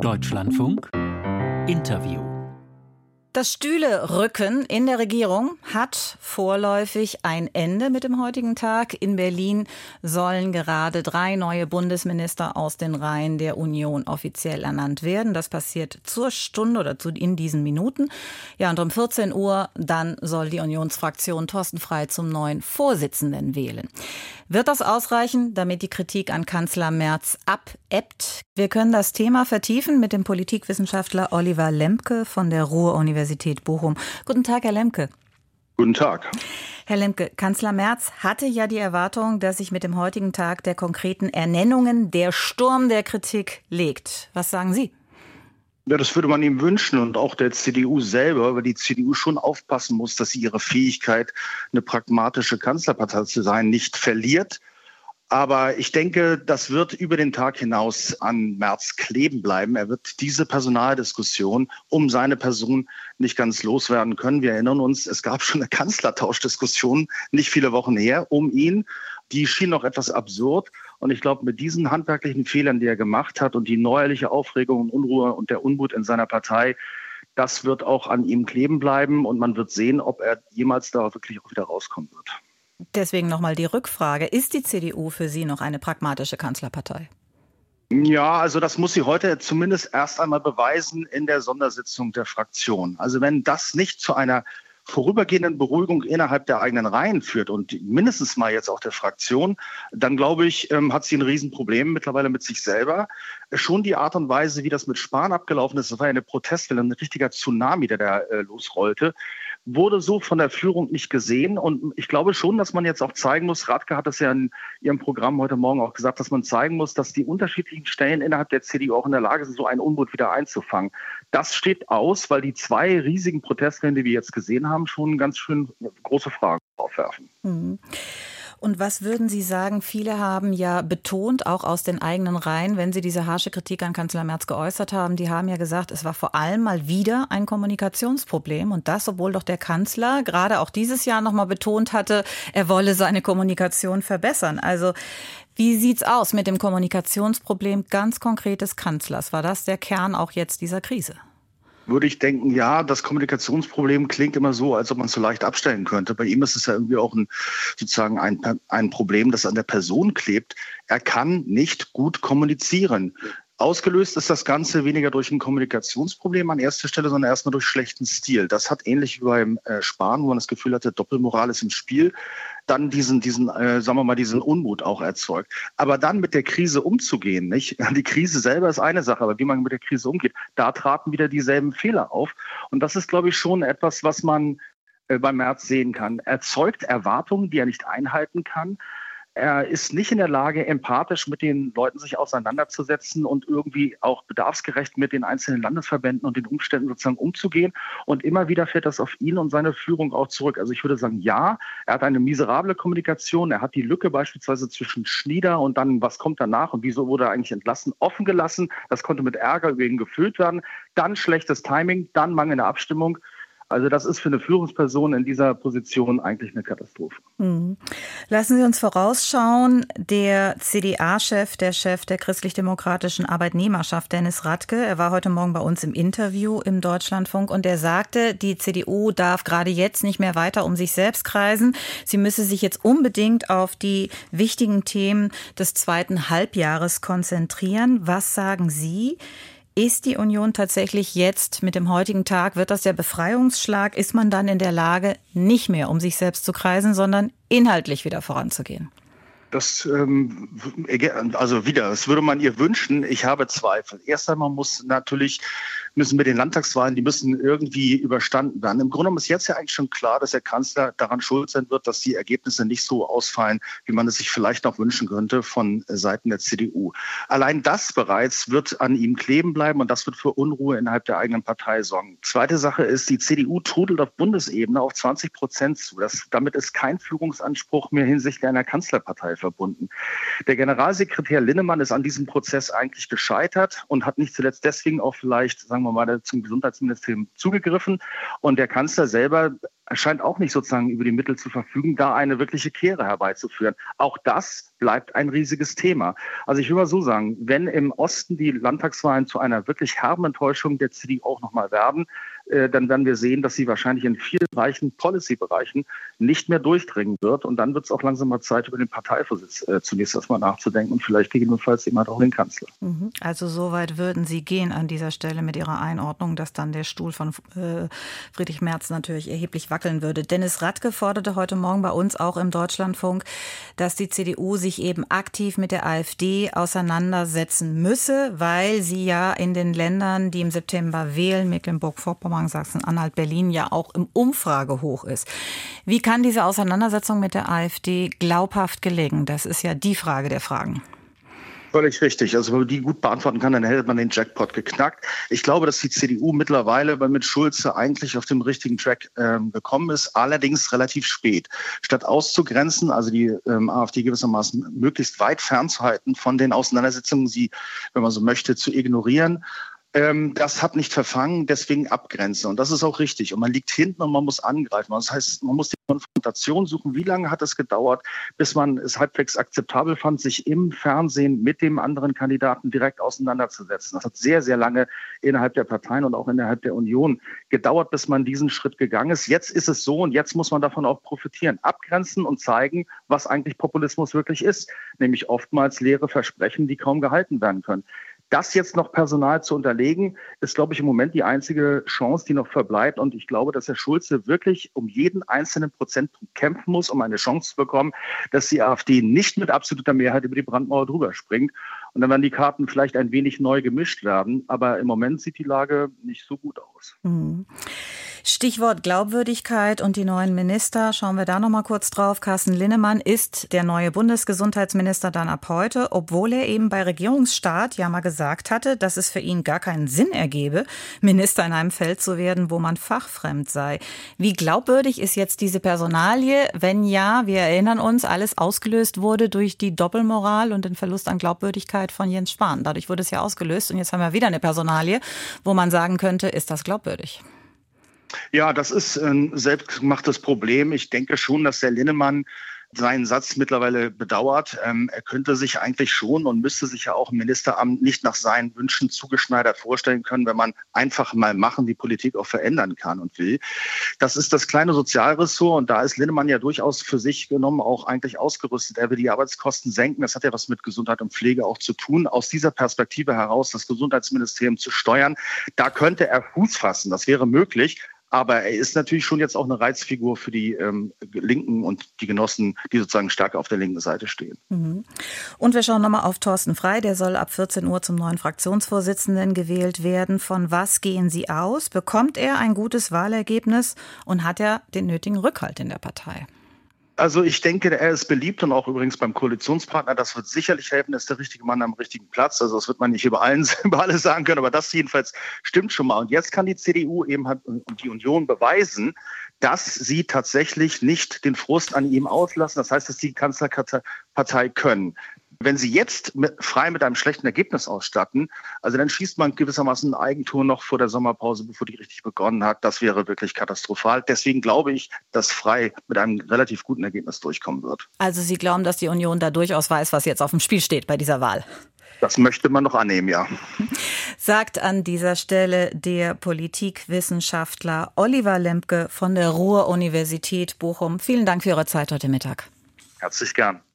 Deutschlandfunk Interview. Das Stühlerücken in der Regierung hat vorläufig ein Ende mit dem heutigen Tag. In Berlin sollen gerade 3 neue Bundesminister aus den Reihen der Union offiziell ernannt werden. Das passiert zur Stunde oder in diesen Minuten. Ja, und um 14 Uhr dann soll die Unionsfraktion Thorsten Frey zum neuen Vorsitzenden wählen. Wird das ausreichen, damit die Kritik an Kanzler Merz abebbt? Wir können das Thema vertiefen mit dem Politikwissenschaftler Oliver Lembke von der Ruhr-Universität Bochum. Guten Tag, Herr Lembke. Guten Tag. Herr Lembke, Kanzler Merz hatte ja die Erwartung, dass sich mit dem heutigen Tag der konkreten Ernennungen der Sturm der Kritik legt. Was sagen Sie? Ja, das würde man ihm wünschen und auch der CDU selber, weil die CDU schon aufpassen muss, dass sie ihre Fähigkeit, eine pragmatische Kanzlerpartei zu sein, nicht verliert. Aber ich denke, das wird über den Tag hinaus an Merz kleben bleiben. Er wird diese Personaldiskussion um seine Person nicht ganz loswerden können. Wir erinnern uns, es gab schon eine Kanzlertauschdiskussion nicht viele Wochen her um ihn. Die schien noch etwas absurd. Und ich glaube, mit diesen handwerklichen Fehlern, die er gemacht hat und die neuerliche Aufregung und Unruhe und der Unmut in seiner Partei, das wird auch an ihm kleben bleiben. Und man wird sehen, ob er jemals da wirklich auch wieder rauskommen wird. Deswegen nochmal die Rückfrage. Ist die CDU für Sie noch eine pragmatische Kanzlerpartei? Ja, also das muss sie heute zumindest erst einmal beweisen in der Sondersitzung der Fraktion. Also wenn das nicht zu einer vorübergehenden Beruhigung innerhalb der eigenen Reihen führt und mindestens mal jetzt auch der Fraktion, dann glaube ich, hat sie ein Riesenproblem mittlerweile mit sich selber. Schon die Art und Weise, wie das mit Spahn abgelaufen ist, das war eine Protestwelle, ein richtiger Tsunami, der da losrollte, wurde so von der Führung nicht gesehen. Und ich glaube schon, dass man jetzt auch zeigen muss, Radke hat das ja in ihrem Programm heute Morgen auch gesagt, dass man zeigen muss, dass die unterschiedlichen Stellen innerhalb der CDU auch in der Lage sind, so einen Unmut wieder einzufangen. Das steht aus, weil die 2 riesigen Protestwellen, die wir jetzt gesehen haben, schon ganz schön große Fragen aufwerfen. Mhm. Und was würden Sie sagen, viele haben ja betont, auch aus den eigenen Reihen, wenn sie diese harsche Kritik an Kanzler Merz geäußert haben, die haben ja gesagt, es war vor allem mal wieder ein Kommunikationsproblem. Und das, obwohl doch der Kanzler gerade auch dieses Jahr nochmal betont hatte, er wolle seine Kommunikation verbessern. Also wie sieht's aus mit dem Kommunikationsproblem ganz konkret des Kanzlers? War das der Kern auch jetzt dieser Krise? Würde ich denken, ja, das Kommunikationsproblem klingt immer so, als ob man es so leicht abstellen könnte. Bei ihm ist es ja irgendwie auch sozusagen ein Problem, das an der Person klebt. Er kann nicht gut kommunizieren. Ausgelöst ist das Ganze weniger durch ein Kommunikationsproblem an erster Stelle, sondern erstmal durch schlechten Stil. Das hat ähnlich wie beim Spahn, wo man das Gefühl hatte, Doppelmoral ist im Spiel, dann diesen Unmut auch erzeugt. Aber dann mit der Krise umzugehen, nicht? Die Krise selber ist eine Sache, aber wie man mit der Krise umgeht, da traten wieder dieselben Fehler auf. Und das ist, glaube ich, schon etwas, was man bei Merz sehen kann. Er erzeugt Erwartungen, die er nicht einhalten kann. Er ist nicht in der Lage, empathisch mit den Leuten sich auseinanderzusetzen und irgendwie auch bedarfsgerecht mit den einzelnen Landesverbänden und den Umständen sozusagen umzugehen. Und immer wieder fällt das auf ihn und seine Führung auch zurück. Also ich würde sagen, ja, er hat eine miserable Kommunikation. Er hat die Lücke beispielsweise zwischen Schnieder und dann, was kommt danach und wieso wurde er eigentlich entlassen, offen gelassen. Das konnte mit Ärger über ihn gefüllt werden. Dann schlechtes Timing, dann mangelnde Abstimmung. Also das ist für eine Führungsperson in dieser Position eigentlich eine Katastrophe. Lassen Sie uns vorausschauen. Der CDA-Chef, der Chef der christlich-demokratischen Arbeitnehmerschaft, Dennis Radke, er war heute Morgen bei uns im Interview im Deutschlandfunk und er sagte, die CDU darf gerade jetzt nicht mehr weiter um sich selbst kreisen. Sie müsse sich jetzt unbedingt auf die wichtigen Themen des zweiten Halbjahres konzentrieren. Was sagen Sie? Ist die Union tatsächlich jetzt mit dem heutigen Tag, wird das der Befreiungsschlag, ist man dann in der Lage, nicht mehr um sich selbst zu kreisen, sondern inhaltlich wieder voranzugehen? Das würde man ihr wünschen. Ich habe Zweifel. Erst einmal müssen wir den Landtagswahlen, die müssen irgendwie überstanden werden. Im Grunde genommen ist jetzt ja eigentlich schon klar, dass der Kanzler daran schuld sein wird, dass die Ergebnisse nicht so ausfallen, wie man es sich vielleicht noch wünschen könnte von Seiten der CDU. Allein das bereits wird an ihm kleben bleiben und das wird für Unruhe innerhalb der eigenen Partei sorgen. Zweite Sache ist, die CDU trudelt auf Bundesebene auf 20% zu. Damit ist kein Führungsanspruch mehr hinsichtlich einer Kanzlerpartei verbunden. Der Generalsekretär Linnemann ist an diesem Prozess eigentlich gescheitert und hat nicht zuletzt deswegen auch vielleicht, sagen wir mal, zum Gesundheitsministerium zugegriffen. Und der Kanzler selber scheint auch nicht sozusagen über die Mittel zu verfügen, da eine wirkliche Kehre herbeizuführen. Auch das bleibt ein riesiges Thema. Also ich will mal so sagen, wenn im Osten die Landtagswahlen zu einer wirklich herben Enttäuschung der CDU auch nochmal werden, dann werden wir sehen, dass sie wahrscheinlich in vielen Bereichen, Policy-Bereichen nicht mehr durchdringen wird. Und dann wird es auch langsam mal Zeit, über den Parteivorsitz zunächst erstmal nachzudenken und vielleicht gegebenenfalls jemand auch den Kanzler. Also so weit würden Sie gehen an dieser Stelle mit Ihrer Einordnung, dass dann der Stuhl von Friedrich Merz natürlich erheblich wackeln würde. Dennis Radke forderte heute Morgen bei uns auch im Deutschlandfunk, dass die CDU sich eben aktiv mit der AfD auseinandersetzen müsse, weil sie ja in den Ländern, die im September wählen, Mecklenburg-Vorpommern, Sachsen-Anhalt, Berlin, ja auch im Umfragehoch ist. Wie kann diese Auseinandersetzung mit der AfD glaubhaft gelingen? Das ist ja die Frage der Fragen. Völlig richtig. Also wenn man die gut beantworten kann, dann hätte man den Jackpot geknackt. Ich glaube, dass die CDU mittlerweile mit Schulze eigentlich auf dem richtigen Track gekommen ist, allerdings relativ spät. Statt auszugrenzen, also die AfD gewissermaßen möglichst weit fernzuhalten von den Auseinandersetzungen, sie, wenn man so möchte, zu ignorieren, das hat nicht verfangen, deswegen abgrenzen. Und das ist auch richtig. Und man liegt hinten und man muss angreifen. Das heißt, man muss die Konfrontation suchen. Wie lange hat es gedauert, bis man es halbwegs akzeptabel fand, sich im Fernsehen mit dem anderen Kandidaten direkt auseinanderzusetzen? Das hat sehr, sehr lange innerhalb der Parteien und auch innerhalb der Union gedauert, bis man diesen Schritt gegangen ist. Jetzt ist es so und jetzt muss man davon auch profitieren. Abgrenzen und zeigen, was eigentlich Populismus wirklich ist. Nämlich oftmals leere Versprechen, die kaum gehalten werden können. Das jetzt noch Personal zu unterlegen, ist, glaube ich, im Moment die einzige Chance, die noch verbleibt. Und ich glaube, dass Herr Schulze wirklich um jeden einzelnen Prozentpunkt kämpfen muss, um eine Chance zu bekommen, dass die AfD nicht mit absoluter Mehrheit über die Brandmauer drüber springt. Und dann werden die Karten vielleicht ein wenig neu gemischt werden. Aber im Moment sieht die Lage nicht so gut aus. Stichwort Glaubwürdigkeit und die neuen Minister. Schauen wir da noch mal kurz drauf. Carsten Linnemann ist der neue Bundesgesundheitsminister dann ab heute, obwohl er eben bei Regierungsstart ja mal gesagt hatte, dass es für ihn gar keinen Sinn ergebe, Minister in einem Feld zu werden, wo man fachfremd sei. Wie glaubwürdig ist jetzt diese Personalie, wenn ja, wir erinnern uns, alles ausgelöst wurde durch die Doppelmoral und den Verlust an Glaubwürdigkeit von Jens Spahn. Dadurch wurde es ja ausgelöst und jetzt haben wir wieder eine Personalie, wo man sagen könnte, ist das glaubwürdig? Ja, das ist ein selbstgemachtes Problem. Ich denke schon, dass der Linnemann seinen Satz mittlerweile bedauert. Er könnte sich eigentlich schon und müsste sich ja auch im Ministeramt nicht nach seinen Wünschen zugeschneidert vorstellen können, wenn man einfach mal machen, die Politik auch verändern kann und will. Das ist das kleine Sozialressort und da ist Linnemann ja durchaus für sich genommen auch eigentlich ausgerüstet. Er will die Arbeitskosten senken. Das hat ja was mit Gesundheit und Pflege auch zu tun. Aus dieser Perspektive heraus das Gesundheitsministerium zu steuern, da könnte er Fuß fassen. Das wäre möglich. Aber er ist natürlich schon jetzt auch eine Reizfigur für die Linken und die Genossen, die sozusagen stärker auf der linken Seite stehen. Und wir schauen nochmal auf Thorsten Frey. Der soll ab 14 Uhr zum neuen Fraktionsvorsitzenden gewählt werden. Von was gehen Sie aus? Bekommt er ein gutes Wahlergebnis und hat er den nötigen Rückhalt in der Partei? Also ich denke, er ist beliebt und auch übrigens beim Koalitionspartner. Das wird sicherlich helfen, er ist der richtige Mann am richtigen Platz. Also das wird man nicht über alle sagen können, aber das jedenfalls stimmt schon mal. Und jetzt kann die CDU eben und die Union beweisen, dass sie tatsächlich nicht den Frust an ihm auslassen. Das heißt, dass sie die Kanzlerpartei können. Wenn sie jetzt Frey mit einem schlechten Ergebnis ausstatten, also dann schießt man gewissermaßen ein Eigentor noch vor der Sommerpause, bevor die richtig begonnen hat. Das wäre wirklich katastrophal. Deswegen glaube ich, dass Frey mit einem relativ guten Ergebnis durchkommen wird. Also Sie glauben, dass die Union da durchaus weiß, was jetzt auf dem Spiel steht bei dieser Wahl? Das möchte man noch annehmen, ja. Sagt an dieser Stelle der Politikwissenschaftler Oliver Lembke von der Ruhr-Universität Bochum. Vielen Dank für Ihre Zeit heute Mittag. Herzlich gern.